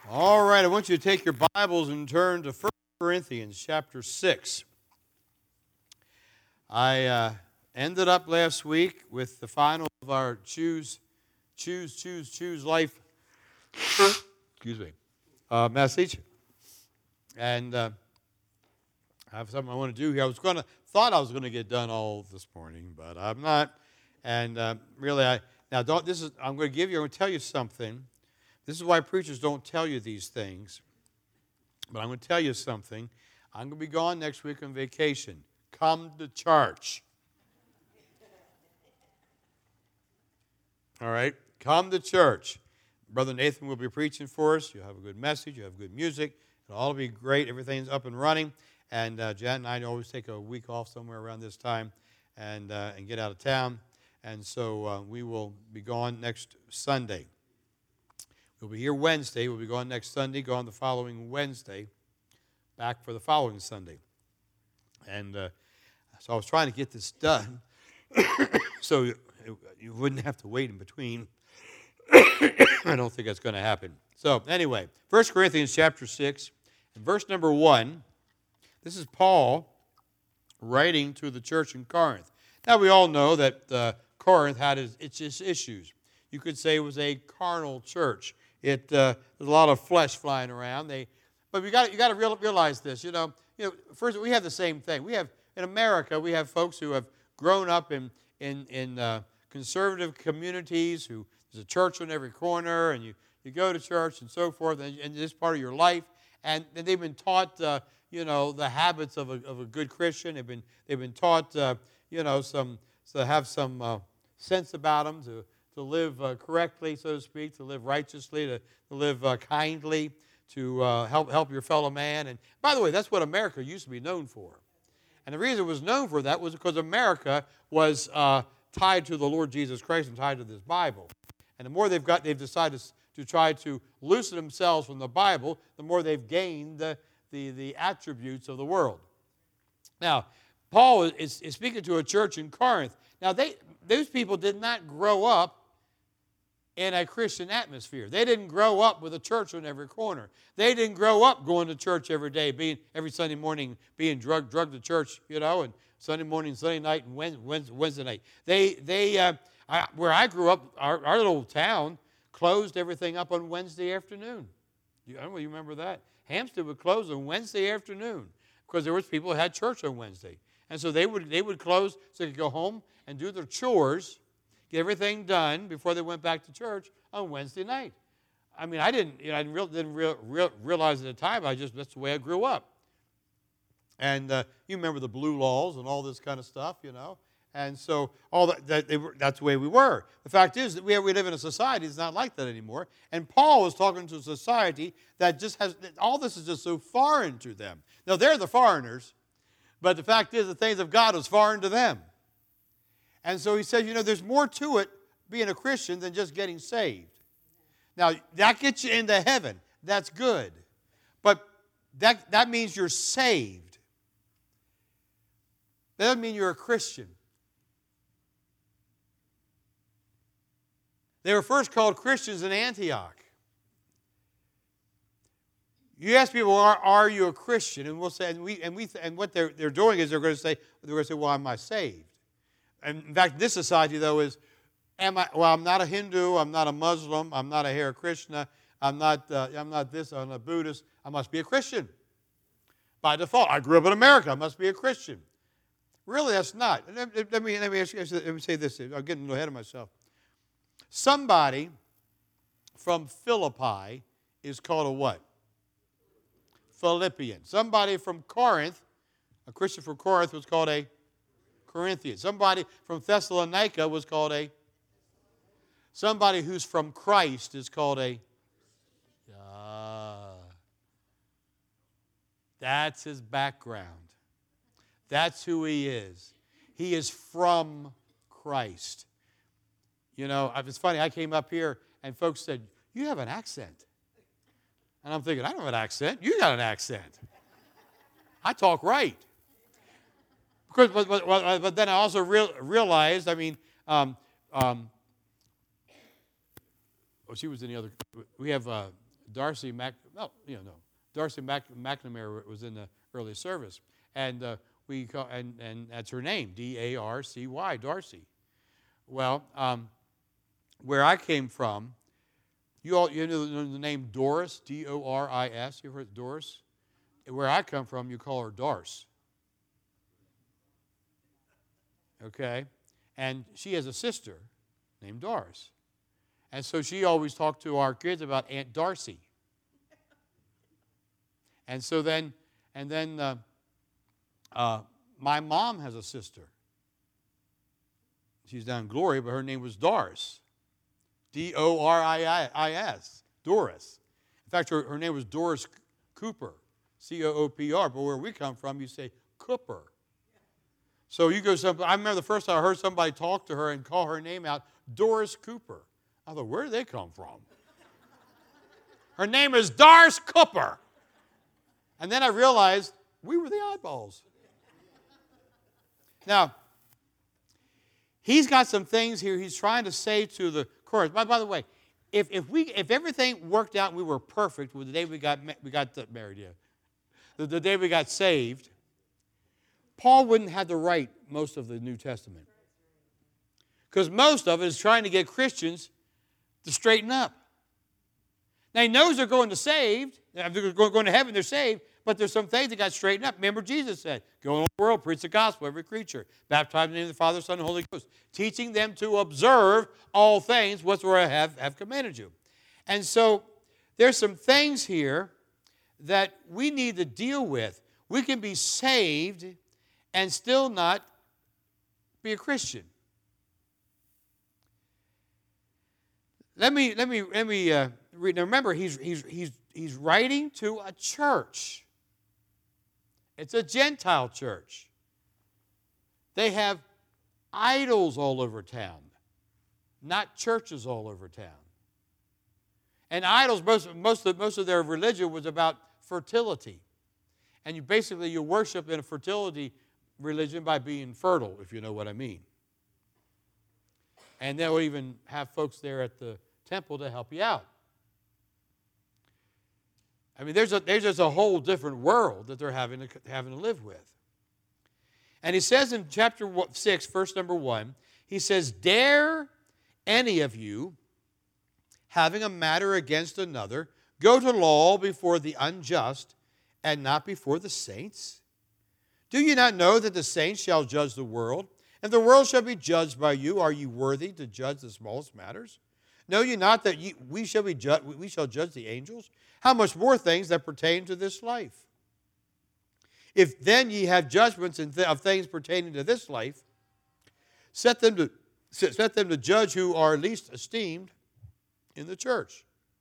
All right, I want you to take your Bibles and turn to 1 Corinthians chapter 6. I ended up last week with the final of our choose life message. And I have something I want to do here. Thought I was going to get done all this morning, but I'm not. And I'm going to tell you something. This is why preachers don't tell you these things. But I'm going to tell you something. I'm going to be gone next week on vacation. Come to church. All right? Come to church. Brother Nathan will be preaching for us. You'll have a good message. You'll have good music. It'll all be great. Everything's up and running. And Jan and I always take a week off somewhere around this time and get out of town. And so we will be gone next Sunday. We'll be here Wednesday. We'll be gone next Sunday, gone the following Wednesday, back for the following Sunday. And so I was trying to get this done so you wouldn't have to wait in between. I don't think that's going to happen. So anyway, 1 Corinthians chapter 6, and verse number 1, this is Paul writing to the church in Corinth. Now we all know that Corinth had its issues. You could say it was a carnal church. There's a lot of flesh flying around. But you got to realize this. You know, first we have the same thing. We have in America we have folks who have grown up in conservative communities. There's a church on every corner, and you go to church and so forth, and this part of your life, and they've been taught the habits of a good Christian. They've been taught to have some sense about them, to live correctly, so to speak, to live righteously, to live kindly, to help your fellow man. And by the way, that's what America used to be known for. And the reason it was known for that was because America was tied to the Lord Jesus Christ and tied to this Bible. And the more they've decided to try to loosen themselves from the Bible, the more they've gained the attributes of the world. Now, Paul is speaking to a church in Corinth. Now, those people did not grow up in a Christian atmosphere. They didn't grow up with a church on every corner. They didn't grow up going to church every day, every Sunday morning being drugged to church, and Sunday morning, Sunday night, and Wednesday night. Where I grew up, our little town closed everything up on Wednesday afternoon. I don't know if you remember that. Hampstead would close on Wednesday afternoon because there was people who had church on Wednesday. And so they would close so they could go home and do their chores, get everything done before they went back to church on Wednesday night. I mean, I didn't realize at the time. That's the way I grew up. And you remember the blue laws and all this kind of stuff, And so that's the way we were. The fact is that we live in a society that's not like that anymore. And Paul is talking to a society that just all this is just so foreign to them. Now, they're the foreigners, but the fact is the things of God is foreign to them. And so he says, there's more to it being a Christian than just getting saved. Now, that gets you into heaven. That's good. But that means you're saved. That doesn't mean you're a Christian. They were first called Christians in Antioch. You ask people, "Are you a Christian?" And we'll say, and what they're doing is they're going to say, "Well, am I saved?" And in fact, this society though is, "Am I? Well, I'm not a Hindu. I'm not a Muslim. I'm not a Hare Krishna. I'm not this. I'm not Buddhist. I must be a Christian by default. I grew up in America. I must be a Christian." Really, that's not. Let me say this. I'm getting ahead of myself. Somebody from Philippi is called a what? Philippian. Somebody from Corinth, a Christian from Corinth, was called a Corinthian. Somebody from Thessalonica was called a. Somebody who's from Christ is called a. That's his background. That's who he is. He is from Christ. It's funny, I came up here and folks said, "You have an accent." And I'm thinking, I don't have an accent. You got an accent. I talk right. But then I also realized, she was in the other. We have Darcy McNamara was in the early service, and we call, and that's her name, D-A-R-C-Y, Darcy. Well, where I came from, you know the name Doris, D-O-R-I-S. You ever heard of Doris? Where I come from, you call her Darce. Okay, and she has a sister named Doris, and so she always talked to our kids about Aunt Darcy. And so then, my mom has a sister. She's down in Glory, but her name was Doris. D-O-R-I-S, Doris. In fact, her name was Doris Cooper, C-O-O-P-R. But where we come from, you say Cooper. So you go, I remember the first time I heard somebody talk to her and call her name out, Doris Cooper. I thought, where did they come from? Her name is Doris Cooper. And then I realized we were the oddballs. Now, he's got some things here he's trying to say to the chorus. By the way, if everything worked out and we were perfect with the day we got married, yeah, the day we got saved, Paul wouldn't have to write most of the New Testament. Because most of it is trying to get Christians to straighten up. Now, he knows they're going to saved. If they're going to heaven, they're saved. But there's some things that got straightened up. Remember, Jesus said, go in the world, preach the gospel, every creature. Baptize in the name of the Father, Son, and Holy Ghost. Teaching them to observe all things whatsoever I have commanded you. And so, there's some things here that we need to deal with. We can be saved and still not be a Christian. Let me read. Now remember, he's writing to a church. It's a Gentile church. They have idols all over town, not churches all over town. And idols, most of their religion was about fertility. And you worship in a fertility religion by being fertile, if you know what I mean. And they'll even have folks there at the temple to help you out. I mean, there's just a whole different world that they're having to live with. And he says in chapter 6, verse number 1, he says, dare any of you, having a matter against another, go to law before the unjust and not before the saints? Do you not know that the saints shall judge the world, and the world shall be judged by you? Are you worthy to judge the smallest matters? Know you not that we shall judge the angels? How much more things that pertain to this life? If then ye have judgments of things pertaining to this life, set them to judge who are least esteemed in the church.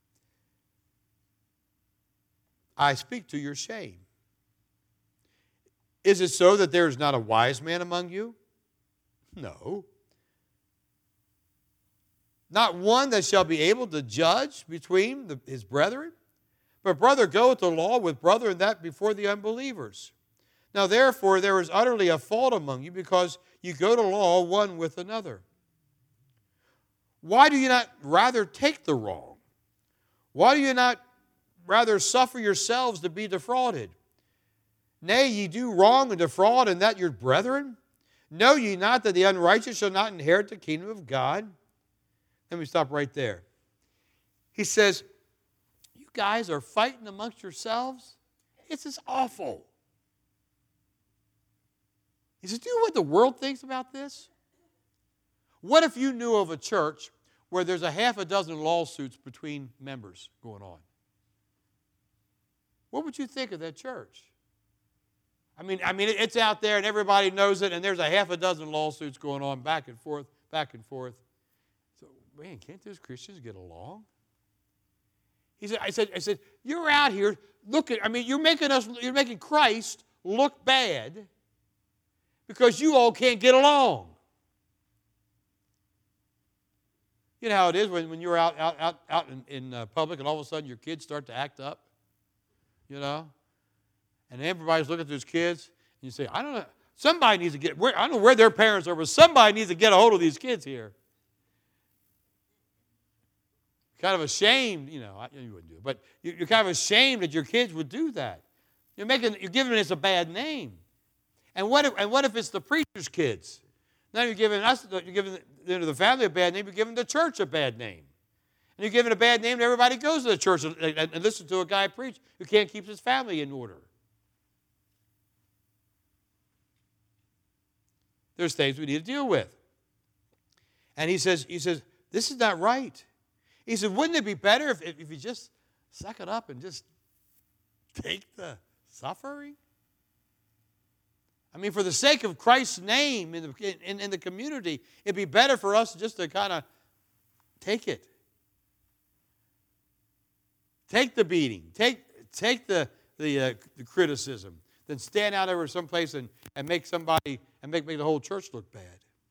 I speak to your shame. Is it so that there is not a wise man among you? No. Not one that shall be able to judge between his brethren? But brother goeth to law with brother, and that before the unbelievers. Now therefore there is utterly a fault among you, because you go to law one with another. Why do you not rather take the wrong? Why do you not rather suffer yourselves to be defrauded? Nay, ye do wrong and defraud, and that your brethren? Know ye not that the unrighteous shall not inherit the kingdom of God? Let me stop right there. He says, you guys are fighting amongst yourselves? It's just awful. He says, do you know what the world thinks about this? What if you knew of a church where there's a half a dozen lawsuits between members going on? What would you think of that church? I mean, it's out there and everybody knows it, and there's a half a dozen lawsuits going on back and forth, back and forth. So, man, can't those Christians get along? I said, you're out here you're making Christ look bad because you all can't get along. You know how it is when you're out in public and all of a sudden your kids start to act up, you know? And everybody's looking at those kids, and you say, I don't know, somebody needs to I don't know where their parents are, but somebody needs to get a hold of these kids here. kind of ashamed, you wouldn't do it, but you're kind of ashamed that your kids would do that. You're giving us a bad name. And what if it's the preacher's kids? Now you're giving the family a bad name, you're giving the church a bad name. And you're giving a bad name to everybody who goes to the church and listens to a guy preach who can't keep his family in order. There's things we need to deal with. And he says, this is not right. He said, wouldn't it be better if you just suck it up and just take the suffering? I mean, for the sake of Christ's name in the community, it'd be better for us just to kind of take it. Take the beating. Take the criticism. Than stand out over someplace and make somebody and make the whole church look bad.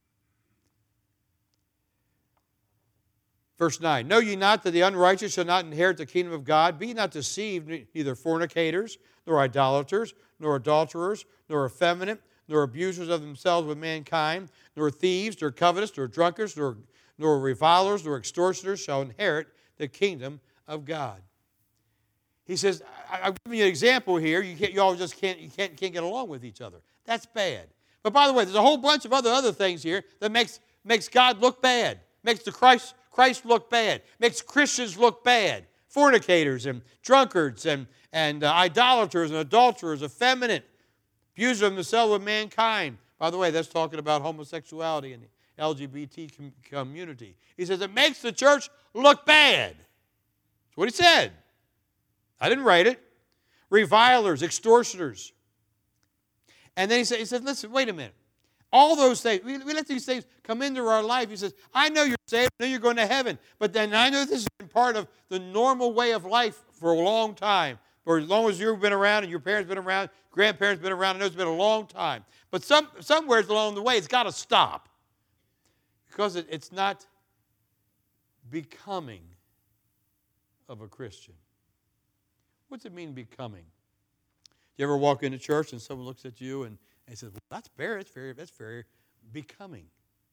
Verse 9, know ye not that the unrighteous shall not inherit the kingdom of God? Be not deceived, neither fornicators, nor idolaters, nor adulterers, nor effeminate, nor abusers of themselves with mankind, nor thieves, nor covetous, nor drunkards, nor revilers, nor extortioners shall inherit the kingdom of God. He says, I'm giving you an example here. You all just can't get along with each other. That's bad. But by the way, there's a whole bunch of other things here that makes God look bad, makes the Christ look bad, makes Christians look bad. Fornicators and drunkards and idolaters and adulterers, effeminate, abusers of themselves with mankind. By the way, that's talking about homosexuality and the LGBT community. He says it makes the church look bad. That's what he said. I didn't write it. Revilers, extortioners. And then he said, listen, wait a minute. All those things, we let these things come into our life. He says, I know you're saved, I know you're going to heaven, but then I know this has been part of the normal way of life for a long time. For as long as you've been around and your parents been around, grandparents been around, I know it's been a long time. But somewhere along the way, it's got to stop. Because it's not becoming of a Christian. What's it mean, becoming? You ever walk into church and someone looks at you and says, well, that's very becoming.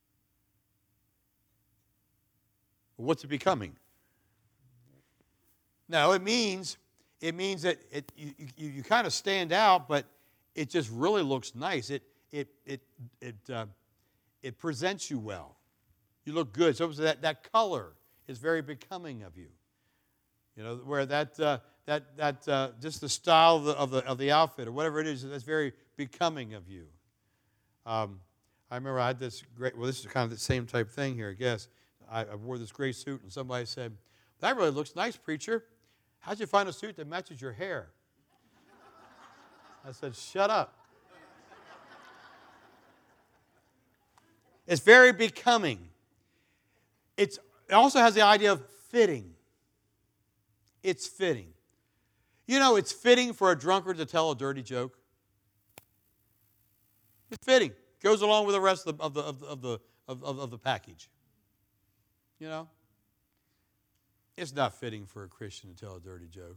Well, what's it becoming? No, it means that you kind of stand out, but it just really looks nice. It presents you well. You look good. So that color is very becoming of you. You know, where just the style of the outfit or whatever it is, that's very becoming of you. I remember I had this great, well, this is kind of the same type thing here, I guess. I wore this gray suit, and somebody said, that really looks nice, preacher. How'd you find a suit that matches your hair? I said, shut up. It's very becoming. It also has the idea of fitting. It's fitting. You know, it's fitting for a drunkard to tell a dirty joke. It's fitting. Goes along with the rest of the package. You know, it's not fitting for a Christian to tell a dirty joke.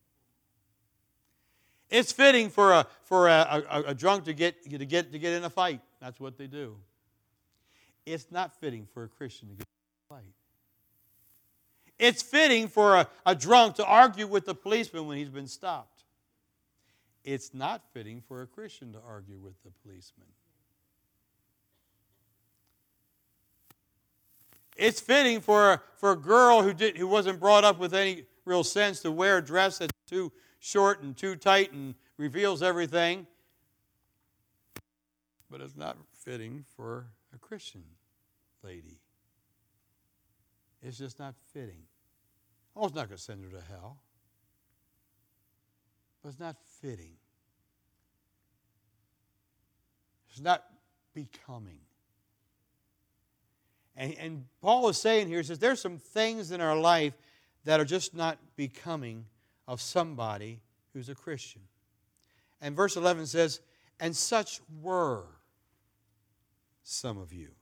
It's fitting for a drunk to get in a fight. That's what they do. It's not fitting for a Christian to get in a fight. It's fitting for a drunk to argue with the policeman when he's been stopped. It's not fitting for a Christian to argue with the policeman. It's fitting for a girl who wasn't brought up with any real sense to wear a dress that's too short and too tight and reveals everything. But it's not fitting for a Christian lady. It's just not fitting. Oh, it's not going to send her to hell. But it's not fitting. It's not becoming. And Paul is saying here, he says, there's some things in our life that are just not becoming of somebody who's a Christian. And verse 11 says, and such were some of you.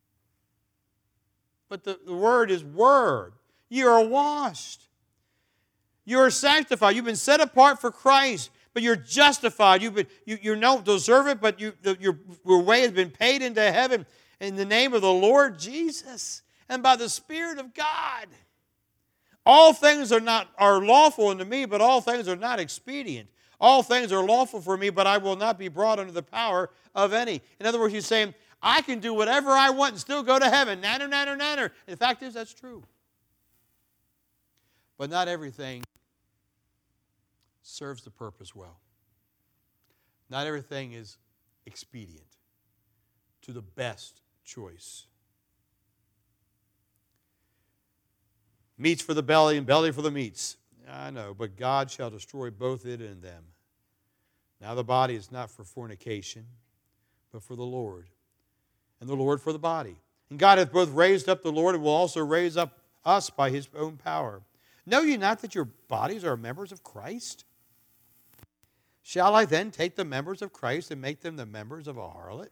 But the word is word. You are washed. You are sanctified. You've been set apart for Christ, but you're justified. You don't deserve it, but your way has been paid into heaven in the name of the Lord Jesus and by the Spirit of God. All things are lawful unto me, but all things are not expedient. All things are lawful for me, but I will not be brought under the power of any. In other words, he's saying, I can do whatever I want and still go to heaven. Nanner, nanner, nanner. And the fact is, that's true. But not everything serves the purpose well. Not everything is expedient to the best choice. Meats for the belly and belly for the meats. I know, but God shall destroy both it and them. Now the body is not for fornication, but for the Lord, and the Lord for the body. And God hath both raised up the Lord and will also raise up us by his own power. Know ye not that your bodies are members of Christ? Shall I then take the members of Christ and make them the members of a harlot?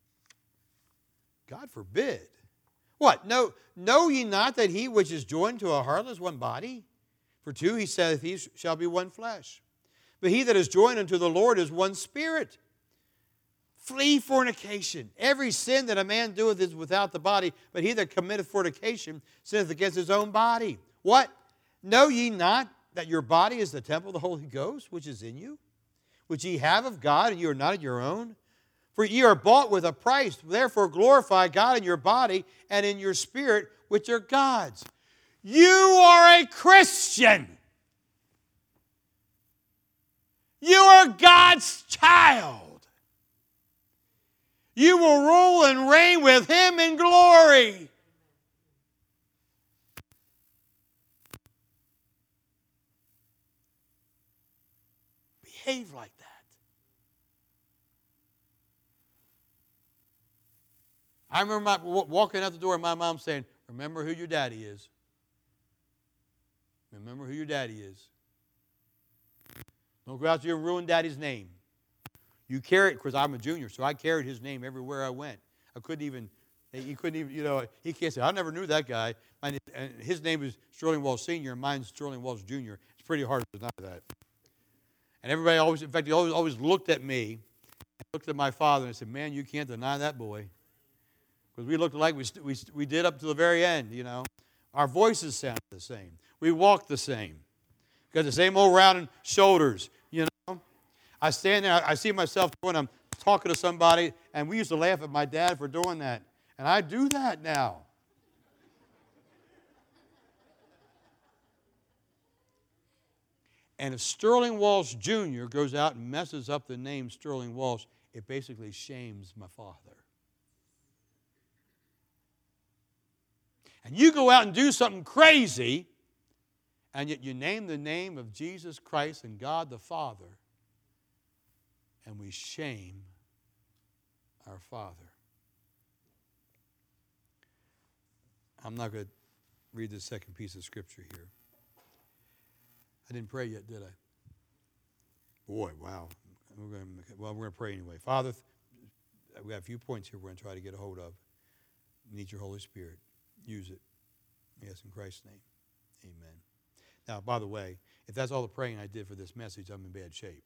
God forbid. What? Know ye not that he which is joined to a harlot is one body? For two, he saith, he shall be one flesh. But he that is joined unto the Lord is one spirit. Flee fornication. Every sin that a man doeth is without the body, but he that committeth fornication sinneth against his own body. What? Know ye not that your body is the temple of the Holy Ghost, which is in you, which ye have of God, and ye are not of your own? For ye are bought with a price. Therefore glorify God in your body and in your spirit, which are God's. You are a Christian. You are God's child. You will rule and reign with him in glory. Behave like that. I remember walking out the door and my mom saying, remember who your daddy is. Remember who your daddy is. Don't go out there and ruin daddy's name. You carry it, because I'm a junior, so I carried his name everywhere I went. He couldn't even, he can't say, I never knew that guy. And his name is Sterling Walsh Sr., and mine's Sterling Walsh Jr. It's pretty hard to deny that. And everybody always, in fact, he always looked at me, and looked at my father, and said, man, you can't deny that boy. Because we looked like we did up to the very end, Our voices sound the same. We walk the same. Got the same old rounded shoulders, I stand there, I see myself when I'm talking to somebody, and we used to laugh at my dad for doing that. And I do that now. And if Sterling Walsh Jr. goes out and messes up the name Sterling Walsh, it basically shames my father. And you go out and do something crazy, and yet you name the name of Jesus Christ and God the Father, and we shame our Father. I'm not going to read the second piece of Scripture here. I didn't pray yet, did I? Boy, wow. We're going to pray anyway. Father, we have a few points here we're going to try to get a hold of. We need your Holy Spirit. Use it. Yes, in Christ's name. Amen. Now, by the way, if that's all the praying I did for this message, I'm in bad shape.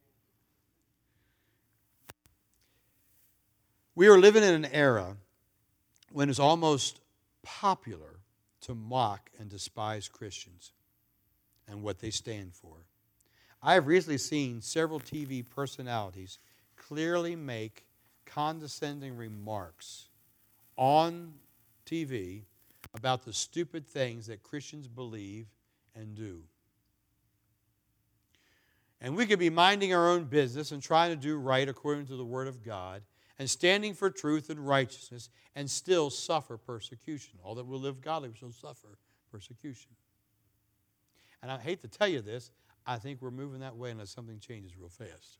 We are living in an era when it's almost popular to mock and despise Christians and what they stand for. I have recently seen several TV personalities clearly make condescending remarks on TV about the stupid things that Christians believe and do. And we could be minding our own business and trying to do right according to the Word of God and standing for truth and righteousness and still suffer persecution. All that will live godly will suffer persecution. And I hate to tell you this, I think we're moving that way unless something changes real fast.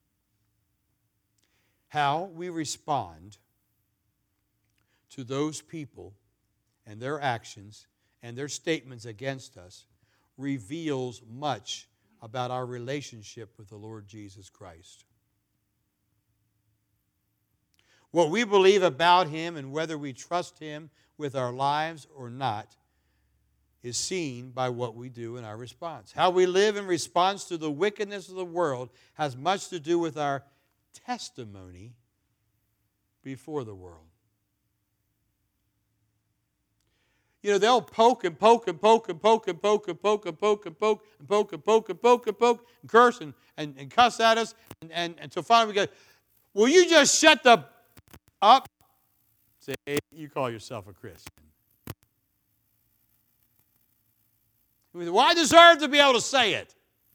How we respond to those people and their actions and their statements against us reveals much about our relationship with the Lord Jesus Christ. What we believe about Him and whether we trust Him with our lives or not is seen by what we do in our response. How we live in response to the wickedness of the world has much to do with our testimony before the world. You know, they'll poke and poke and poke and poke and poke and poke and poke and poke and poke and poke and poke and poke and curse and cuss at us. And so finally we go, will you just shut the up? Say, you call yourself a Christian. Well, I deserve to be able to say it.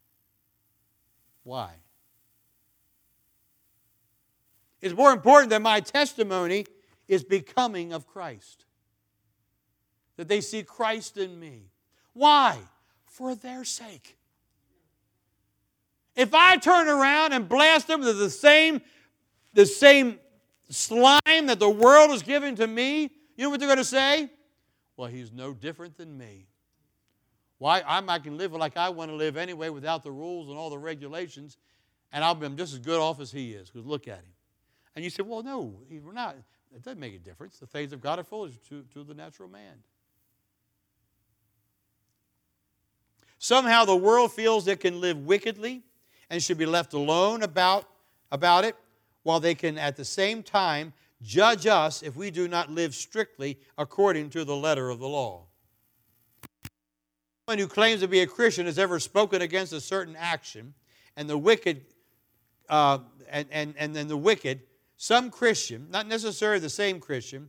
Why? It's more important that my testimony is becoming of Christ. That they see Christ in me. Why? For their sake. If I turn around and blast them with the same slime that the world is giving to me, you know what they're going to say? Well, he's no different than me. Why? I can live like I want to live anyway without the rules and all the regulations, and I'm just as good off as he is, because look at him. And you say, well, no, we're not. It doesn't make a difference. The things of God are foolish to the natural man. Somehow the world feels it can live wickedly and should be left alone about it, while they can at the same time judge us if we do not live strictly according to the letter of the law. No one who claims to be a Christian has ever spoken against a certain action, and the wicked, and then the wicked, some Christian, not necessarily the same Christian,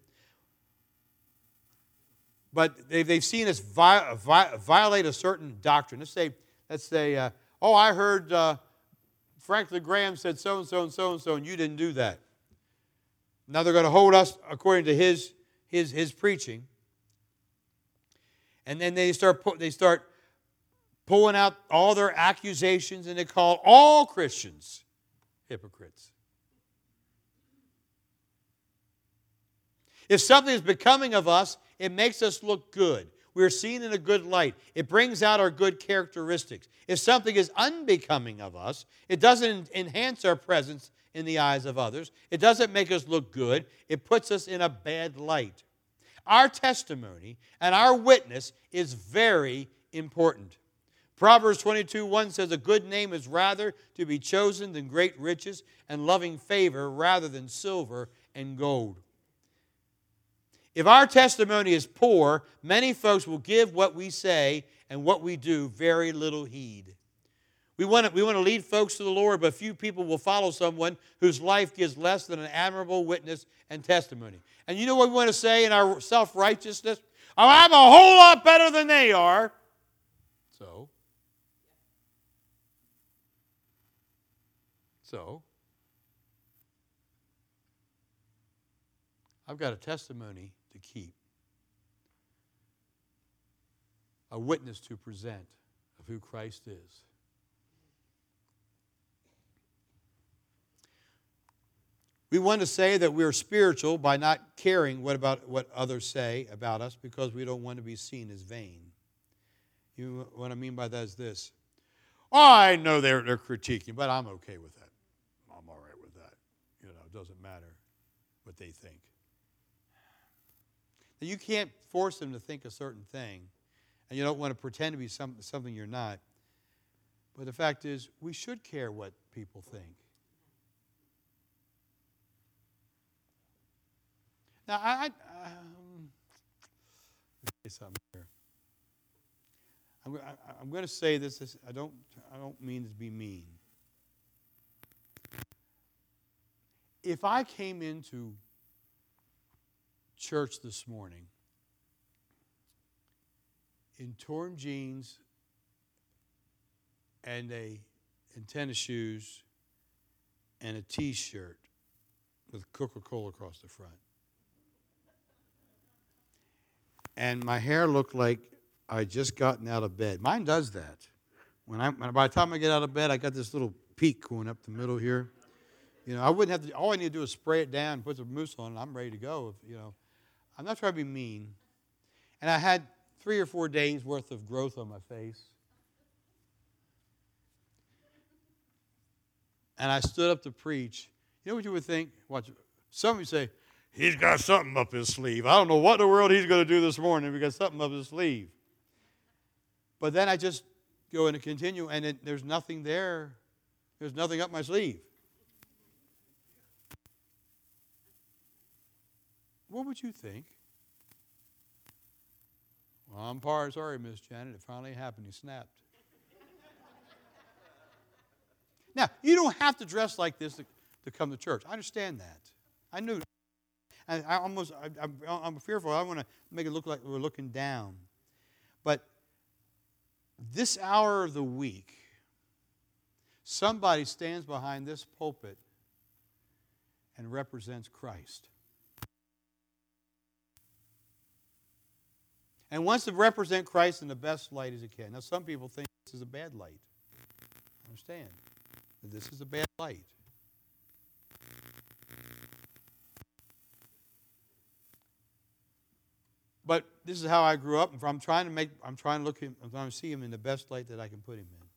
but they've seen us violate a certain doctrine. Let's say, oh, I heard Franklin Graham said so-and-so and so-and-so, and you didn't do that. Now they're going to hold us according to his preaching. And then they start pulling out all their accusations, and they call all Christians hypocrites. If something is becoming of us, it makes us look good. We're seen in a good light. It brings out our good characteristics. If something is unbecoming of us, it doesn't enhance our presence in the eyes of others. It doesn't make us look good. It puts us in a bad light. Our testimony and our witness is very important. Proverbs 22:1 says, a good name is rather to be chosen than great riches, and loving favor rather than silver and gold. If our testimony is poor, many folks will give what we say and what we do very little heed. We want to lead folks to the Lord, but few people will follow someone whose life gives less than an admirable witness and testimony. And you know what we want to say in our self-righteousness? Oh, I'm a whole lot better than they are. So, I've got a testimony to keep, a witness to present of who Christ is. We want to say that we're spiritual by not caring about what others say about us, because we don't want to be seen as vain. What I mean by that is this. Oh, I know they're critiquing, but I'm okay with that. I'm all right with that. You know, it doesn't matter what they think. Now, you can't force them to think a certain thing, and you don't want to pretend to be something you're not. But the fact is, we should care what people think. Now, let me say something here. I'm going to say this. I don't mean to be mean. If I came into church this morning in torn jeans and tennis shoes and a T-shirt with Coca-Cola across the front, and my hair looked like I'd just gotten out of bed. Mine does that. By the time I get out of bed, I got this little peak going up the middle here. You know, I wouldn't have to. All I need to do is spray it down, put some mousse on, and I'm ready to go. I'm not trying to be mean. And I had 3 or 4 days worth of growth on my face. And I stood up to preach. You know what you would think? Watch. Some of you say, he's got something up his sleeve. I don't know what in the world he's going to do this morning. He got something up his sleeve. But then I just go and continue, and there's nothing there. There's nothing up my sleeve. What would you think I'm sorry, Miss Janet. It finally happened. He snapped. Now, you don't have to dress like this to come to church. I understand that. I knew. And I'm fearful. I want to make it look like we're looking down. But this hour of the week, somebody stands behind this pulpit and represents Christ. And wants to represent Christ in the best light as it can. Now, some people think this is a bad light. I understand that this is a bad light. But this is how I grew up. I'm trying to see him in the best light that I can put him in.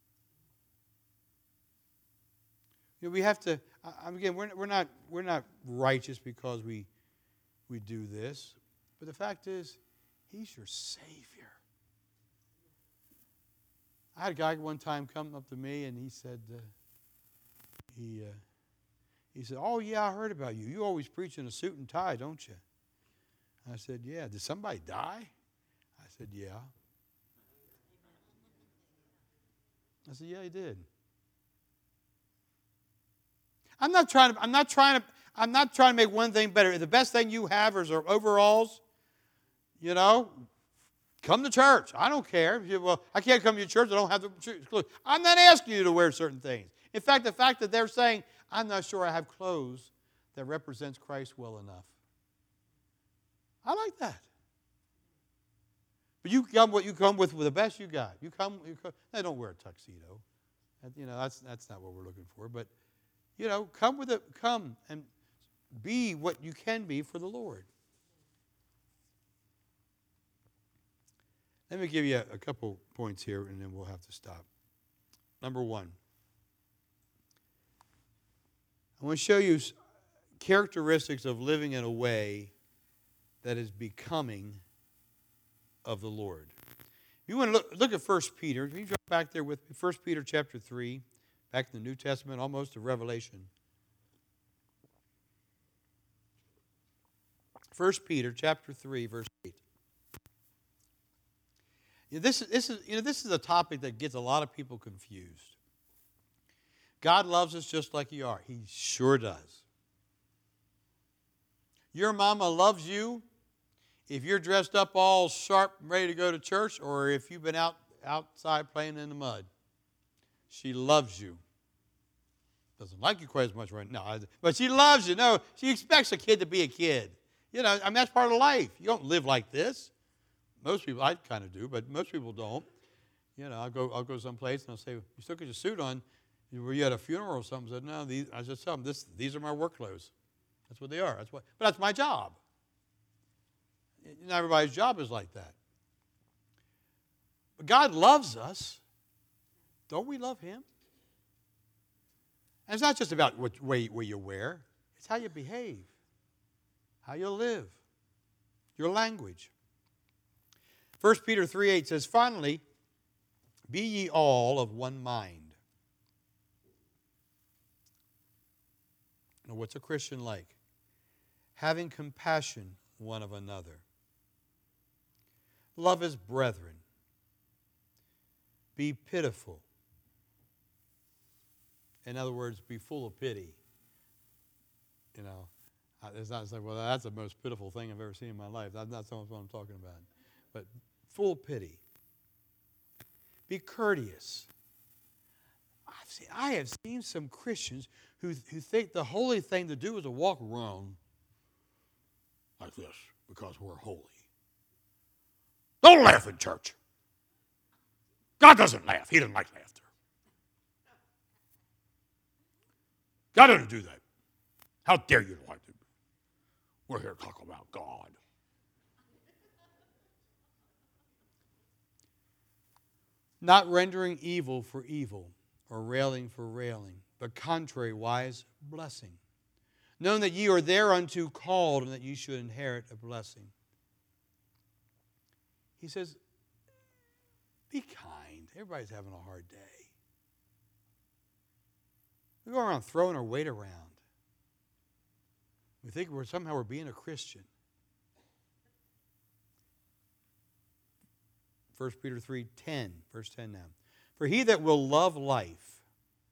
You know, we have to. Again, we're not righteous because we do this, but the fact is, he's your Savior. I had a guy one time come up to me and he said, he said, "Oh yeah, I heard about you. You always preach in a suit and tie, don't you?" I said, "Yeah." "Did somebody die?" I said, "Yeah." I said, "Yeah, he did." I'm not trying to make one thing better. The best thing you have is overalls. You know, come to church. I don't care. Well, I can't come to your church. I don't have the clothes. I'm not asking you to wear certain things. In fact, the fact that they're saying, I'm not sure I have clothes that represents Christ well enough. I like that. But you come with the best you got. You come. They don't wear a tuxedo. You know, that's not what we're looking for. But you know, come and be what you can be for the Lord. Let me give you a couple points here, and then we'll have to stop. Number one, I want to show you characteristics of living in a way that is becoming of the Lord. If you want to look at 1 Peter, can you drop back there with me? 1 Peter chapter 3, back in the New Testament, almost to Revelation. 1 Peter chapter 3, verse 8. This is a topic that gets a lot of people confused. God loves us just like you are. He sure does. Your mama loves you if you're dressed up all sharp and ready to go to church, or if you've been outside playing in the mud. She loves you. Doesn't like you quite as much right now, but she loves you. No, she expects a kid to be a kid. You know, I mean, that's part of life. You don't live like this. Most people, I kind of do, but most people don't. You know, I'll go someplace and I'll say, "You still got your suit on? Were you at a funeral or something?" I said, "No, I just tell them these are my work clothes. That's what they are. But that's my job." Not everybody's job is like that. But God loves us. Don't we love Him? And it's not just about what way you wear. It's how you behave, how you live, your language. 1 Peter 3:8 says, "Finally, be ye all of one mind." Now, what's a Christian like? Having compassion one of another. Love his brethren. Be pitiful. In other words, be full of pity. You know, it's not like, well, that's the most pitiful thing I've ever seen in my life. That's not so much what I'm talking about. But full pity. Be courteous. I have seen some Christians who think the holy thing to do is to walk around like this because we're holy. Don't laugh in church. God doesn't laugh. He doesn't like laughter. God doesn't do that. How dare you like to? We're here to talk about God. Not rendering evil for evil or railing for railing, but contrariwise blessing. Knowing that ye are thereunto called and that ye should inherit a blessing. He says, be kind. Everybody's having a hard day. We go around throwing our weight around. We think we're being a Christian. 1 Peter 3:10, verse 10 now. For he that will love life.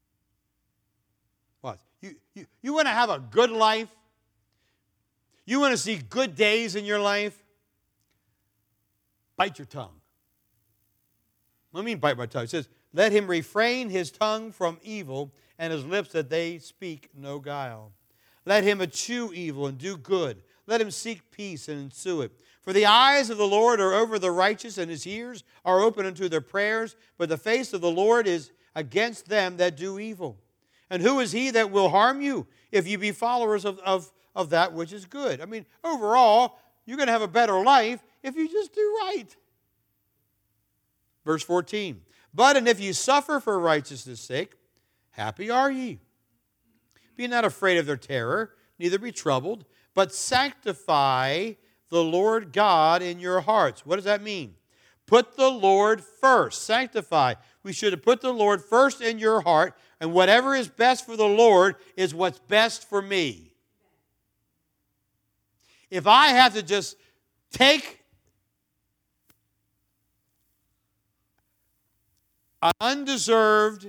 What? You want to have a good life? You want to see good days in your life? Bite your tongue. What do you mean bite my tongue? It says, let him refrain his tongue from evil and his lips that they speak no guile. Let him eschew evil and do good. Let him seek peace and ensue it. For the eyes of the Lord are over the righteous, and his ears are open unto their prayers. But the face of the Lord is against them that do evil. And who is he that will harm you, if you be followers of that which is good? I mean, overall, you're going to have a better life if you just do right. Verse 14. But and if you suffer for righteousness' sake, happy are ye. Be not afraid of their terror, neither be troubled, but sanctify the Lord God in your hearts. What does that mean? Put the Lord first. Sanctify. We should have put the Lord first in your heart, and whatever is best for the Lord is what's best for me. If I have to just take an undeserved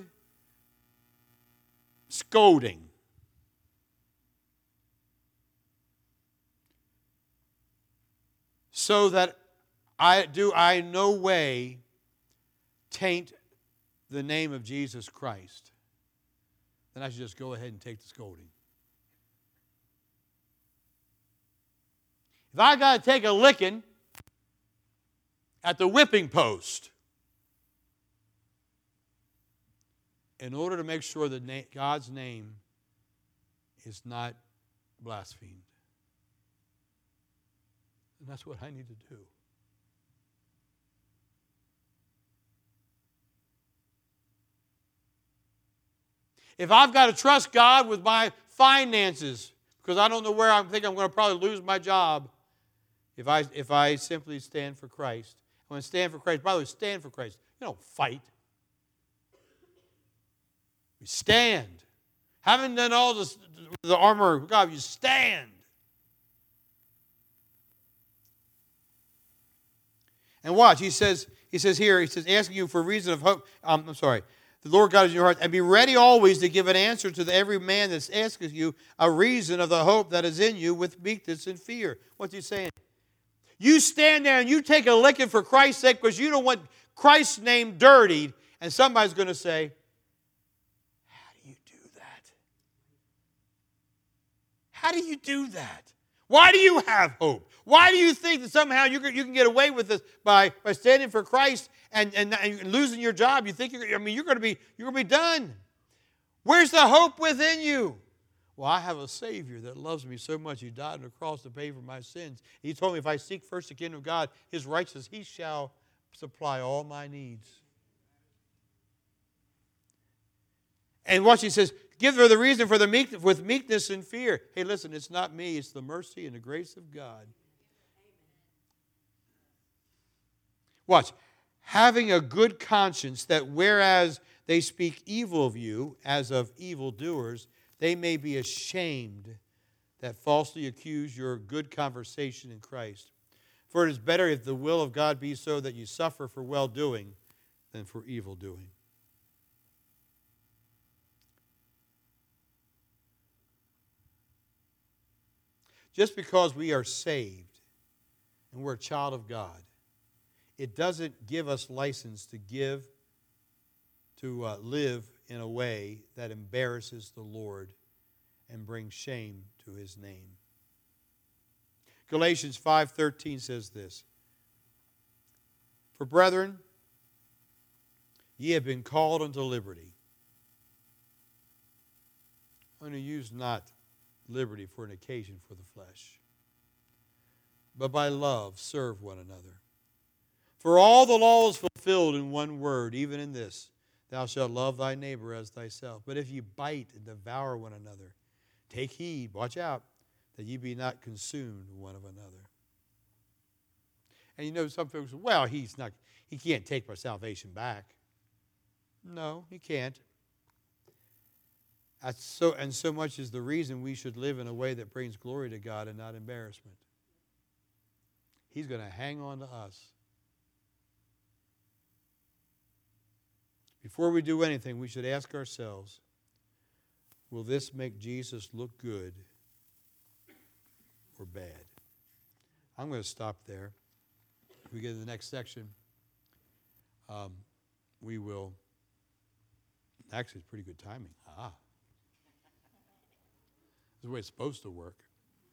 scolding, so that I no way taint the name of Jesus Christ, then I should just go ahead and take the scolding. If I got to take a licking at the whipping post in order to make sure that God's name is not blasphemed, and that's what I need to do. If I've got to trust God with my finances, because I don't know where I think I'm going to probably lose my job, if I simply stand for Christ. I'm going to stand for Christ. By the way, stand for Christ. You don't fight. You stand. Having done all the armor of God, you stand. And watch, he says here, asking you for a reason of hope. The Lord God is in your heart. And be ready always to give an answer to every man that asks you a reason of the hope that is in you with meekness and fear. What's he saying? You stand there and you take a licking for Christ's sake because you don't want Christ's name dirtied. And somebody's going to say, how do you do that? How do you do that? Why do you have hope? Why do you think that somehow you can get away with this by standing for Christ and losing your job? You think you're going to be done. Where's the hope within you? Well, I have a Savior that loves me so much. He died on the cross to pay for my sins. He told me if I seek first the kingdom of God, His righteousness, He shall supply all my needs. And watch, he says, give her the reason for with meekness and fear. Hey, listen, it's not me. It's the mercy and the grace of God. Watch. Having a good conscience, that whereas they speak evil of you as of evildoers, they may be ashamed that falsely accuse your good conversation in Christ. For it is better if the will of God be so that you suffer for well-doing than for evil-doing. Just because we are saved and we're a child of God, it doesn't give us license to live in a way that embarrasses the Lord and brings shame to His name. Galatians 5:13 says this, for brethren, ye have been called unto liberty. Only use not liberty for an occasion for the flesh, but by love serve one another. For all the law is fulfilled in one word, even in this, thou shalt love thy neighbor as thyself. But if ye bite and devour one another, take heed, watch out, that ye be not consumed one of another. And you know, some folks say, well, he can't take my salvation back. No, he can't. So much is the reason we should live in a way that brings glory to God and not embarrassment. He's going to hang on to us. Before we do anything, we should ask ourselves, will this make Jesus look good or bad? I'm going to stop there. If we get to the next section, we will. Actually, it's pretty good timing. This is the way it's supposed to work.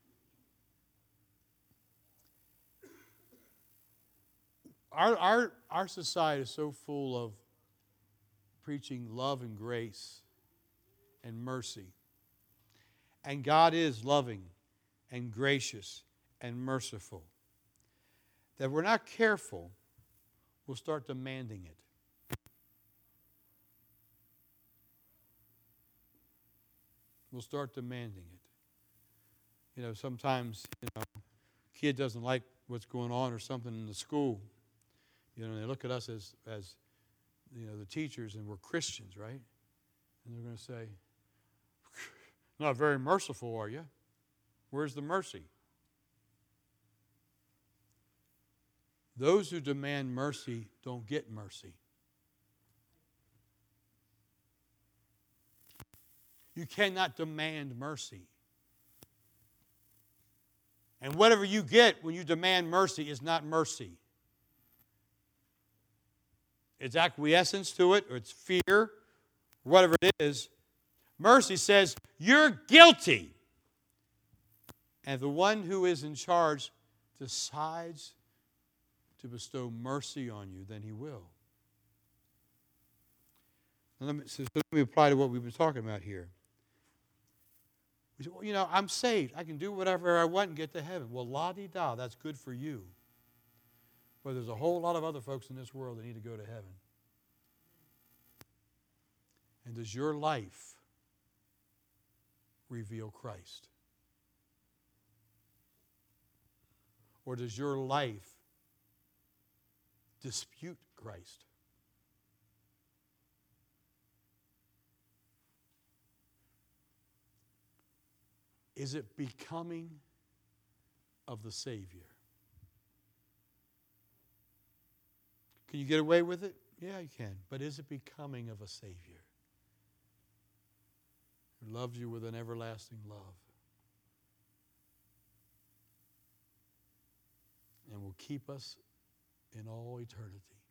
Our society is so full of preaching love and grace and mercy. And God is loving and gracious and merciful. That if we're not careful, we'll start demanding it. We'll start demanding it. You know, sometimes, a kid doesn't like what's going on or something in the school. You know, they look at us as the teachers, and we're Christians, right? And they're going to say, not very merciful, are you? Where's the mercy? Those who demand mercy don't get mercy. You cannot demand mercy. And whatever you get when you demand mercy is not mercy. It's acquiescence to it, or it's fear, whatever it is. Mercy says, you're guilty. And the one who is in charge decides to bestow mercy on you, then he will. Now, let me apply to what we've been talking about here. We say, well, I'm saved. I can do whatever I want and get to heaven. Well, la-di-da, that's good for you. But there's a whole lot of other folks in this world that need to go to heaven. And does your life reveal Christ? Or does your life dispute Christ? Is it becoming of the Savior? Can you get away with it? Yeah, you can. But is it becoming of a Savior who loves you with an everlasting love and will keep us in all eternity?